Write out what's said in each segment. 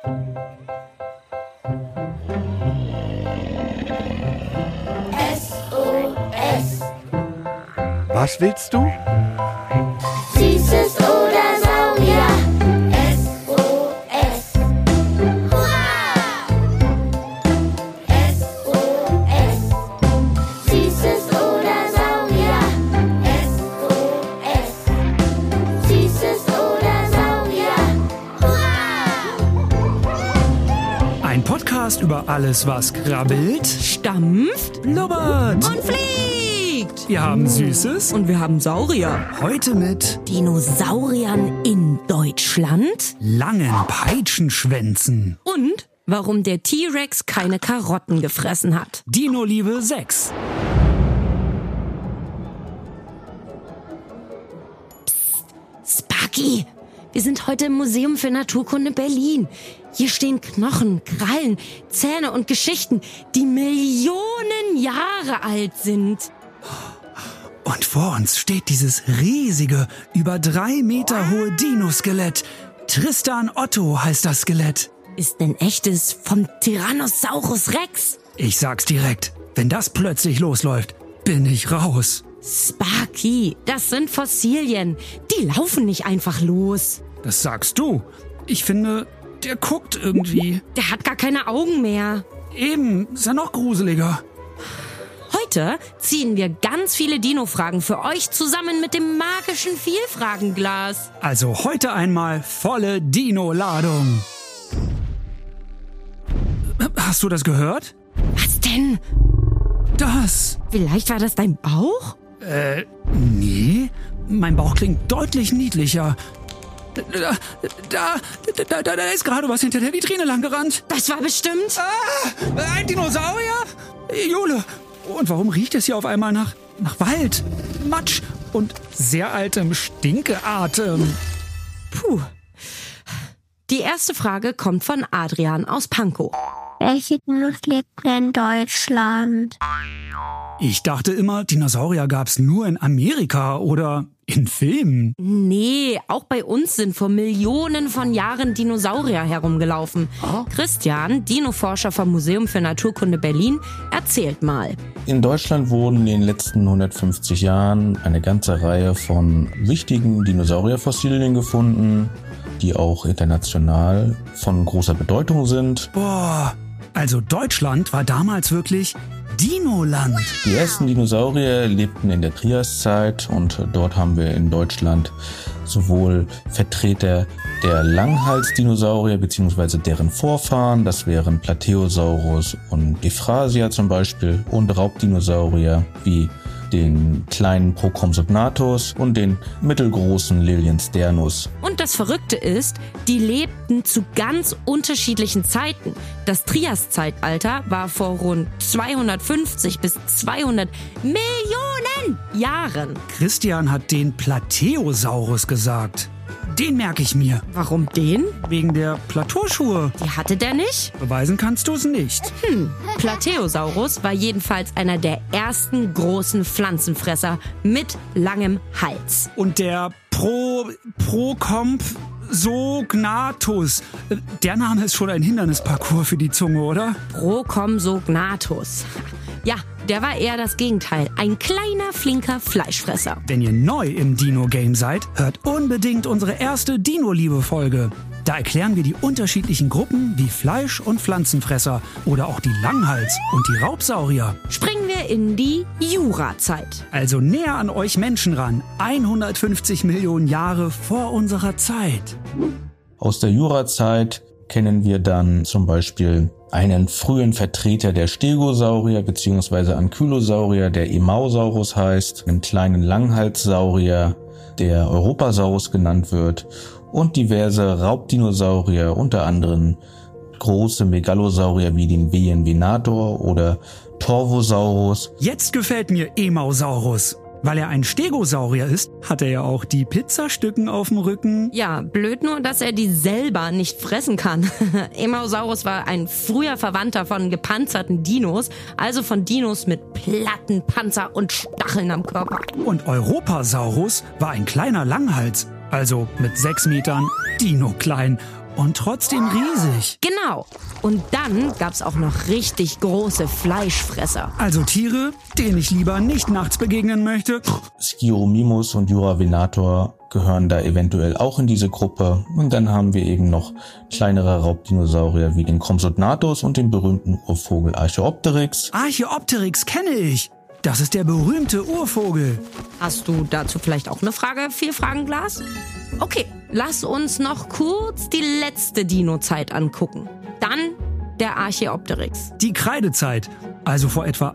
SOS. Was willst du? Süßes oder Saurier. SOS. Hurra! SOS. Süßes oder Saurier. SOS. Süßes oder Saurier. Hurra! Ein Podcast über alles, was krabbelt, Stampft blubbert. und fliegt. Wir haben Süßes Und wir haben Saurier. heute mit Dinosauriern in Deutschland. langen Peitschenschwänzen. Und warum der T-Rex keine Karotten gefressen hat. Dino-Liebe 6. Sparky, wir sind heute im Museum für Naturkunde Berlin. Hier stehen Knochen, Krallen, Zähne und Geschichten, die Millionen Jahre alt sind. Und vor uns steht dieses riesige, über 3 Meter hohe Dinoskelett. Tristan Otto heißt das Skelett. Ist ein echtes vom Tyrannosaurus Rex. Ich sag's direkt, wenn das plötzlich losläuft, bin ich raus. Sparky, das sind Fossilien. Die laufen nicht einfach los. Das sagst du. Ich finde, der guckt irgendwie. Der hat gar keine Augen mehr. Eben, ist ja noch gruseliger. Heute ziehen wir ganz viele Dino-Fragen für euch zusammen mit dem magischen Vielfragenglas. Also heute einmal volle Dino-Ladung. Hast du das gehört? Was denn? Das? Vielleicht war das dein Bauch? Nee, mein Bauch klingt deutlich niedlicher. Da ist gerade was hinter der Vitrine langgerannt. Das war bestimmt. Ein Dinosaurier? Jule, und warum riecht es hier auf einmal nach Wald, Matsch und sehr altem Stinkeatem? Puh. Die erste Frage kommt von Adrian aus Pankow. Welche Dinos lebten in Deutschland? Ich dachte immer, Dinosaurier gab's nur in Amerika oder in Filmen. Nee, auch bei uns sind vor Millionen von Jahren Dinosaurier herumgelaufen. Christian, Dino-Forscher vom Museum für Naturkunde Berlin, erzählt mal. In Deutschland wurden in den letzten 150 Jahren eine ganze Reihe von wichtigen Dinosaurierfossilien gefunden, die auch international von großer Bedeutung sind. Boah, also Deutschland war damals wirklich Dinoland. Die ersten Dinosaurier lebten in der Triaszeit und dort haben wir in Deutschland sowohl Vertreter der Langhalsdinosaurier bzw. deren Vorfahren, das wären Plateosaurus und Euphrasia zum Beispiel, und Raubdinosaurier wie den kleinen Procompsognathus und den mittelgroßen Liliensternus. Und das Verrückte ist, die lebten zu ganz unterschiedlichen Zeiten. Das Triaszeitalter war vor rund 250 bis 200 Millionen Jahren. Christian hat den Plateosaurus gesagt. Den merke ich mir. Warum den? Wegen der Plateauschuhe. Die hatte der nicht? Beweisen kannst du es nicht. Plateosaurus war jedenfalls einer der ersten großen Pflanzenfresser mit langem Hals. Und der Procompsognathus. Der Name ist schon ein Hindernisparcours für die Zunge, oder? Procompsognathus. Ja, der war eher das Gegenteil. Ein kleiner, flinker Fleischfresser. Wenn ihr neu im Dino-Game seid, hört unbedingt unsere erste Dino-Liebe-Folge. Da erklären wir die unterschiedlichen Gruppen wie Fleisch- und Pflanzenfresser oder auch die Langhals- und die Raubsaurier. Springen wir in die Jurazeit. Also näher an euch Menschen ran. 150 Millionen Jahre vor unserer Zeit. Aus der Jurazeit kennen wir dann zum Beispiel einen frühen Vertreter der Stegosaurier bzw. Ankylosaurier, der Emausaurus heißt, einen kleinen Langhalssaurier, der Europasaurus genannt wird, und diverse Raubdinosaurier, unter anderem große Megalosaurier wie den Venator oder Torvosaurus. Jetzt gefällt mir Emausaurus. Weil er ein Stegosaurier ist, hat er ja auch die Pizzastücken auf dem Rücken. Ja, blöd nur, dass er die selber nicht fressen kann. Emausaurus war ein früher Verwandter von gepanzerten Dinos, also von Dinos mit Platten, Panzer und Stacheln am Körper. Und Europasaurus war ein kleiner Langhals, also mit 6 Metern Dino klein. und trotzdem riesig. Genau. Und dann gab's auch noch richtig große Fleischfresser. Also Tiere, denen ich lieber nicht nachts begegnen möchte. Skiromimus und Juravenator gehören da eventuell auch in diese Gruppe. Und dann haben wir eben noch kleinere Raubdinosaurier wie den Compsognathus und den berühmten Urvogel Archaeopteryx. Archaeopteryx kenne ich. Das ist der berühmte Urvogel. Hast du dazu vielleicht auch eine Frage? 4 Fragen, Glas? Okay, lass uns noch kurz die letzte Dino-Zeit angucken. Dann der Archaeopteryx. Die Kreidezeit, also vor etwa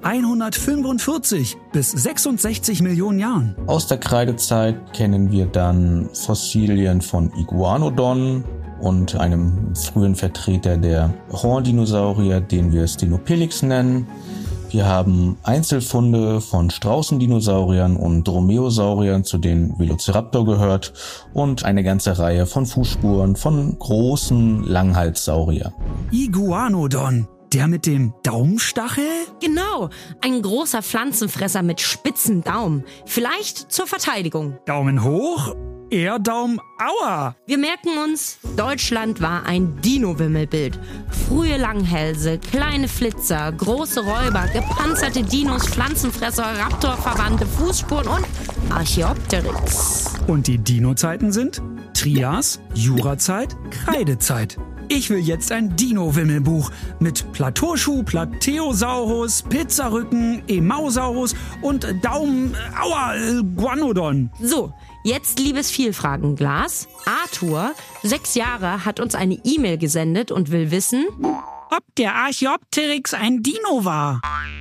145 bis 66 Millionen Jahren. Aus der Kreidezeit kennen wir dann Fossilien von Iguanodon und einem frühen Vertreter der Horndinosaurier, den wir Stenopelix nennen. Wir haben Einzelfunde von Straußendinosauriern und Dromaeosauriern, zu denen Velociraptor gehört, und eine ganze Reihe von Fußspuren von großen Langhalssauriern. Iguanodon, der mit dem Daumenstachel? Genau, ein großer Pflanzenfresser mit spitzen Daumen. Vielleicht zur Verteidigung. Daumen hoch, eher Daumen aua. Wir merken uns, Deutschland war ein Dino-Wimmelbild. Frühe Langhälse, kleine Flitzer, große Räuber, gepanzerte Dinos, Pflanzenfresser, Raptorverwandte, Fußspuren und Archaeopteryx. Und die Dino-Zeiten sind Trias, Jurazeit, Kreidezeit. Ich will jetzt ein Dino-Wimmelbuch mit Plateauschuh, Plateosaurus, Pizzarücken, Emausaurus und Guanodon. So, jetzt liebes Vielfragenglas. Arthur, 6 Jahre, hat uns eine E-Mail gesendet und will wissen, Ob der Archaeopteryx ein Dino war?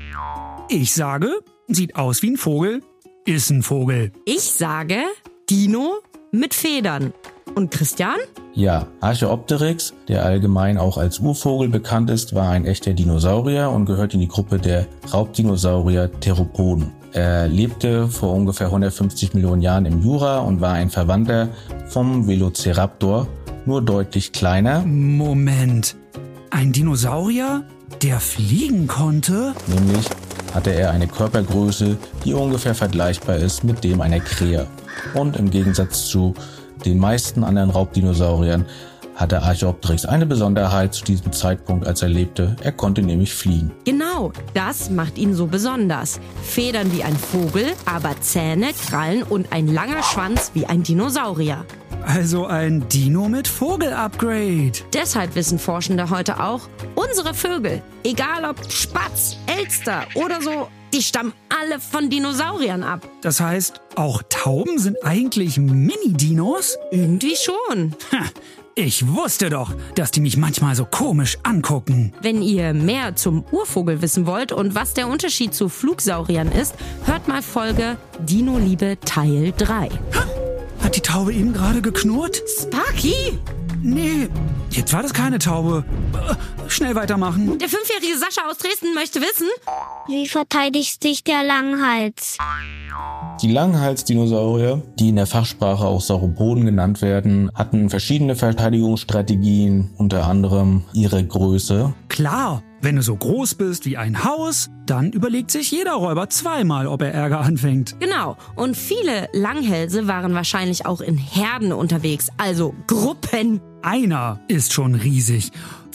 Ich sage, sieht aus wie ein Vogel, ist ein Vogel. ich sage Dino mit Federn. Und Christian? Ja, Archaeopteryx, der allgemein auch als Urvogel bekannt ist, war ein echter Dinosaurier und gehört in die Gruppe der Raubdinosaurier Theropoden. Er lebte vor ungefähr 150 Millionen Jahren im Jura und war ein Verwandter vom Velociraptor, nur deutlich kleiner, Moment, ein Dinosaurier, der fliegen konnte? nämlich hatte er eine Körpergröße, die ungefähr vergleichbar ist mit dem einer Krähe. Und im Gegensatz zu den meisten anderen Raubdinosauriern hatte Archaeopteryx eine Besonderheit zu diesem Zeitpunkt, als er lebte. Er konnte nämlich fliegen. Genau, das macht ihn so besonders. Federn wie ein Vogel, aber Zähne, Krallen und ein langer Schwanz wie ein Dinosaurier. Also ein Dino mit Vogel-Upgrade. Deshalb wissen Forschende heute auch, unsere Vögel, egal ob Spatz, Elster oder so, die stammen alle von Dinosauriern ab. Das heißt, auch Tauben sind eigentlich Mini-Dinos? Irgendwie schon. Ha, ich wusste doch, dass die mich manchmal so komisch angucken. Wenn ihr mehr zum Urvogel wissen wollt und was der Unterschied zu Flugsauriern ist, hört mal Folge Dino-Liebe Teil 3. Hat die Taube eben gerade geknurrt? Sparky! Nee, jetzt war das keine Taube. Schnell weitermachen. Der 5-jährige Sascha aus Dresden möchte wissen, Wie verteidigt sich der Langhals? Die Langhalsdinosaurier, die in der Fachsprache auch Sauropoden genannt werden, hatten verschiedene Verteidigungsstrategien, unter anderem ihre Größe. Klar, wenn du so groß bist wie ein Haus, dann überlegt sich jeder Räuber zweimal, ob er Ärger anfängt. genau, und viele Langhälse waren wahrscheinlich auch in Herden unterwegs, also Gruppen. Einer ist schon riesig.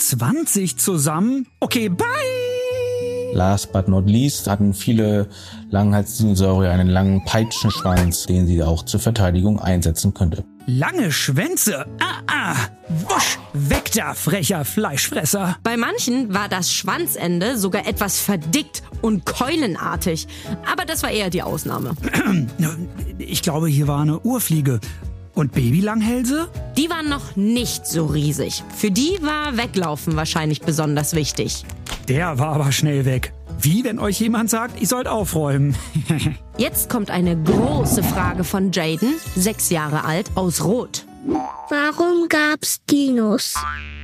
20 zusammen? Okay, bye! Last but not least hatten viele Langhalsdinosaurier einen langen Peitschenschwanz, den sie auch zur Verteidigung einsetzen könnte. Lange Schwänze. Wusch, weg da, frecher Fleischfresser. Bei manchen war das Schwanzende sogar etwas verdickt und keulenartig, aber das war eher die Ausnahme. Ich glaube, hier war eine Urfliege. Und Babylanghälse? Die waren noch nicht so riesig. Für die war Weglaufen wahrscheinlich besonders wichtig. Der war aber schnell weg. Wie wenn euch jemand sagt, ihr sollt aufräumen. Jetzt kommt eine große Frage von Jaden, 6 Jahre alt, aus Rot. Warum gab's Dinos?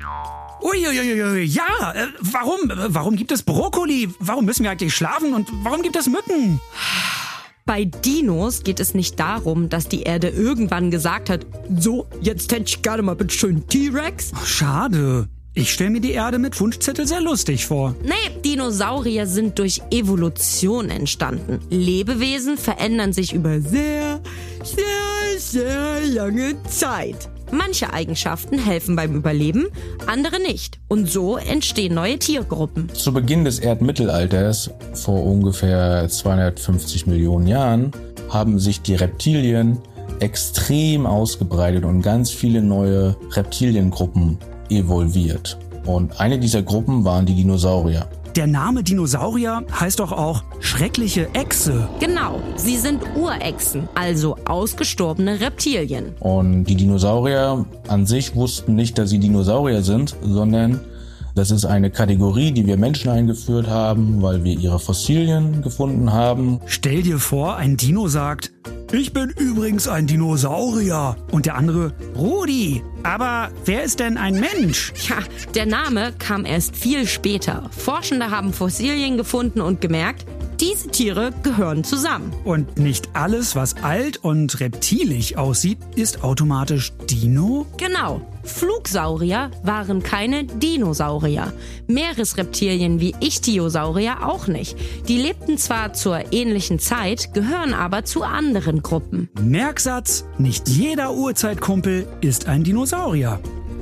Uiuiui, ja, warum gibt es Brokkoli? Warum müssen wir eigentlich schlafen? Und warum gibt es Mücken? Bei Dinos geht es nicht darum, dass die Erde irgendwann gesagt hat, so, jetzt hätte ich gerne mal bitte schön T-Rex. Schade. Ich stelle mir die Erde mit Wunschzettel sehr lustig vor. Nee, Dinosaurier sind durch Evolution entstanden. Lebewesen verändern sich über sehr lange Zeit. Manche Eigenschaften helfen beim Überleben, andere nicht. Und so entstehen neue Tiergruppen. Zu Beginn des Erdmittelalters, vor ungefähr 250 Millionen Jahren, haben sich die Reptilien extrem ausgebreitet und ganz viele neue Reptiliengruppen evolviert. Und eine dieser Gruppen waren die Dinosaurier. Der Name Dinosaurier heißt doch auch schreckliche Echse. Genau, sie sind Urechsen, also ausgestorbene Reptilien. Und die Dinosaurier an sich wussten nicht, dass sie Dinosaurier sind, sondern das ist eine Kategorie, die wir Menschen eingeführt haben, weil wir ihre Fossilien gefunden haben. Stell dir vor, ein Dino sagt, ich bin übrigens ein Dinosaurier. Und der andere, Rudi, aber wer ist denn ein Mensch? Ja, der Name kam erst viel später. Forschende haben Fossilien gefunden und gemerkt, diese Tiere gehören zusammen. Und nicht alles, was alt und reptilisch aussieht, ist automatisch Dino? Genau. Flugsaurier waren keine Dinosaurier. Meeresreptilien wie Ichthyosaurier auch nicht. Die lebten zwar zur ähnlichen Zeit, gehören aber zu anderen Gruppen. Merksatz, nicht jeder Urzeitkumpel ist ein Dinosaurier.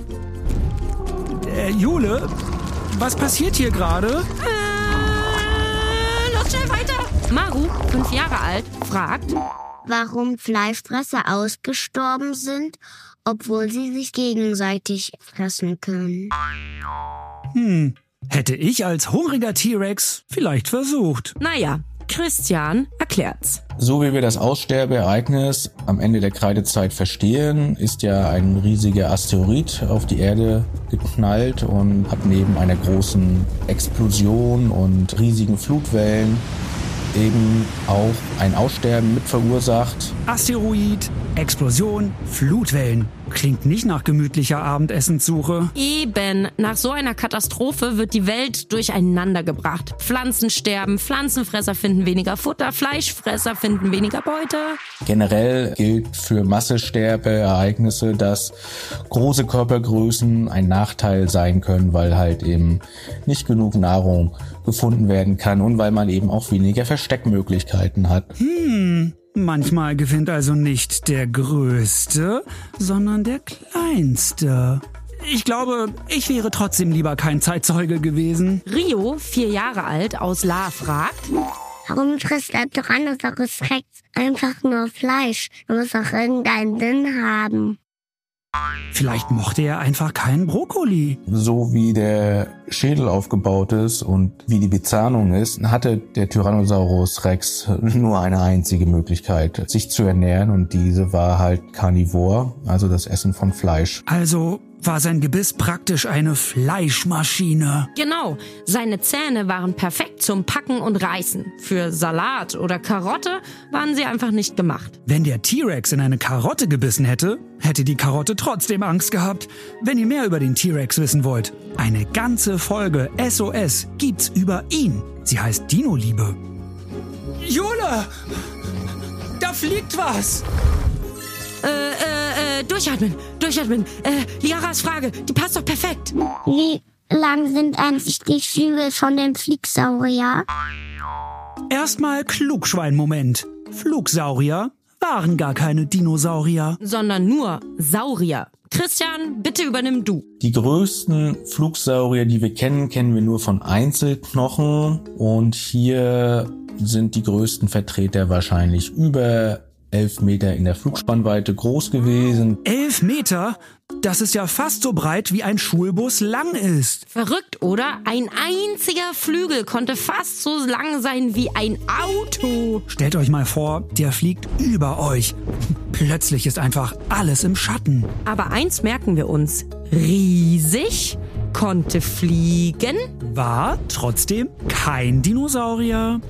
Jule, was passiert hier gerade? Los schnell weiter! Maru, 5 Jahre alt, fragt, Warum Fleischfresser ausgestorben sind, obwohl sie sich gegenseitig fressen können. Hätte ich als hungriger T-Rex vielleicht versucht. naja, Christian erklärt's. So wie wir das Aussterbeereignis am Ende der Kreidezeit verstehen, ist ja ein riesiger Asteroid auf die Erde geknallt und hat neben einer großen Explosion und riesigen Flutwellen eben auch ein Aussterben mit verursacht. Asteroid, Explosion, Flutwellen. Klingt nicht nach gemütlicher Abendessenssuche. Eben, nach so einer Katastrophe wird die Welt durcheinander gebracht. Pflanzen sterben, Pflanzenfresser finden weniger Futter, Fleischfresser finden weniger Beute. Generell gilt für Massesterbeereignisse, dass große Körpergrößen ein Nachteil sein können, weil halt eben nicht genug Nahrung gefunden werden kann und weil man eben auch weniger Versteckmöglichkeiten hat. Manchmal gewinnt also nicht der Größte, sondern der Kleinste. Ich glaube, ich wäre trotzdem lieber kein Zeitzeuge gewesen. Rio, 4 Jahre alt, aus La fragt, Warum frisst der Tyrannosaurus Rex einfach nur Fleisch? Er muss auch irgendeinen Sinn haben. Vielleicht mochte er einfach keinen Brokkoli. So wie der Schädel aufgebaut ist und wie die Bezahnung ist, hatte der Tyrannosaurus Rex nur eine einzige Möglichkeit, sich zu ernähren, und diese war halt Karnivor, also das Essen von Fleisch. Also war sein Gebiss praktisch eine Fleischmaschine. genau, seine Zähne waren perfekt zum Packen und Reißen. Für Salat oder Karotte waren sie einfach nicht gemacht. Wenn der T-Rex in eine Karotte gebissen hätte, hätte die Karotte trotzdem Angst gehabt. Wenn ihr mehr über den T-Rex wissen wollt, eine ganze Folge SOS gibt's über ihn. Sie heißt Dino-Liebe. Jule! Da fliegt was! Durchatmen. Liaras Frage, die passt doch perfekt. Wie lang sind eigentlich die Flügel von dem Flugsaurier? Erstmal Klugschwein-Moment. Flugsaurier waren gar keine Dinosaurier. Sondern nur Saurier. Christian, bitte übernimm du. Die größten Flugsaurier, die wir kennen, kennen wir nur von Einzelknochen, und hier sind die größten Vertreter wahrscheinlich über 11 Meter in der Flugspannweite groß gewesen. 11 Meter? Das ist ja fast so breit, wie ein Schulbus lang ist. Verrückt, oder? Ein einziger Flügel konnte fast so lang sein wie ein Auto. Stellt euch mal vor, der fliegt über euch. Plötzlich ist einfach alles im Schatten. Aber eins merken wir uns. Riesig, konnte fliegen. War trotzdem kein Dinosaurier.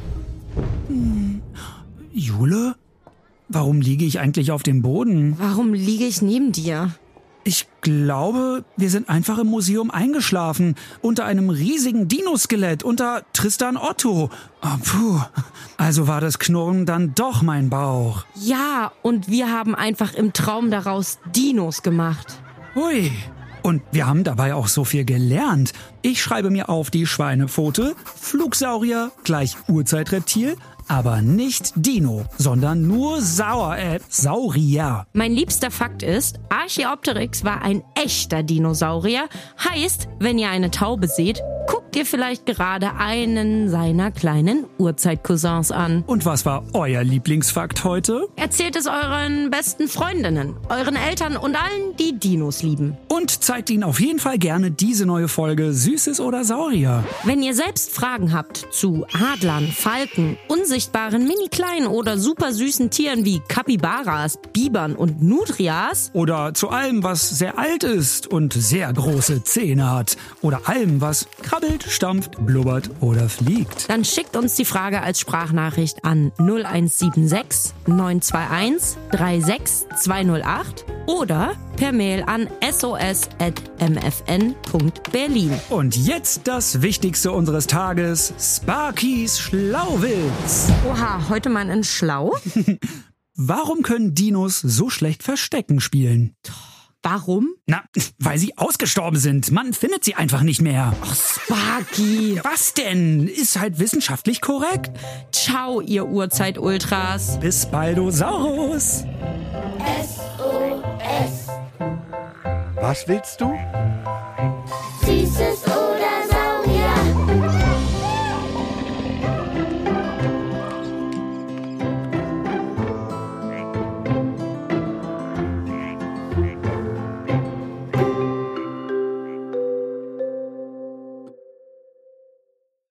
Jule? Warum liege ich eigentlich auf dem Boden? Warum liege ich neben dir? Ich glaube, wir sind einfach im Museum eingeschlafen. Unter einem riesigen Dinoskelett, unter Tristan Otto. Also war das Knurren dann doch mein Bauch. Ja, und wir haben einfach im Traum daraus Dinos gemacht. Hui. Und wir haben dabei auch so viel gelernt. Ich schreibe mir auf die Schweinepfote, Flugsaurier gleich Urzeitreptil, aber nicht Dino, sondern nur Saurier. Mein liebster Fakt ist, Archaeopteryx war ein echter Dinosaurier. Heißt, wenn ihr eine Taube seht, guckt ihr vielleicht gerade einen seiner kleinen Urzeitcousins an. Und was war euer Lieblingsfakt heute? Erzählt es euren besten Freundinnen, euren Eltern und allen, die Dinos lieben. Und zeigt ihnen auf jeden Fall gerne diese neue Folge Süßes oder Saurier. Wenn ihr selbst Fragen habt zu Adlern, Falken, unsichtbaren, mini-kleinen oder super süßen Tieren wie Capybaras, Bibern und Nutrias, Oder zu allem, was sehr alt ist und sehr große Zähne hat. Oder allem, was krabbelt, stampft, blubbert oder fliegt. dann schickt uns die Frage als Sprachnachricht an 0176 921 36208 oder per Mail an sos@mfn.berlin. Und jetzt das Wichtigste unseres Tages, Sparkys Schlauwitz. Oha, heute mal in Schlau. Warum können Dinos so schlecht Verstecken spielen? Warum? Na, weil sie ausgestorben sind. Man findet sie einfach nicht mehr. Ach, Sparky. Was denn? Ist halt wissenschaftlich korrekt. Ciao, ihr Urzeit-Ultras. Bis Baldosaurus. SOS. Was willst du? Süßes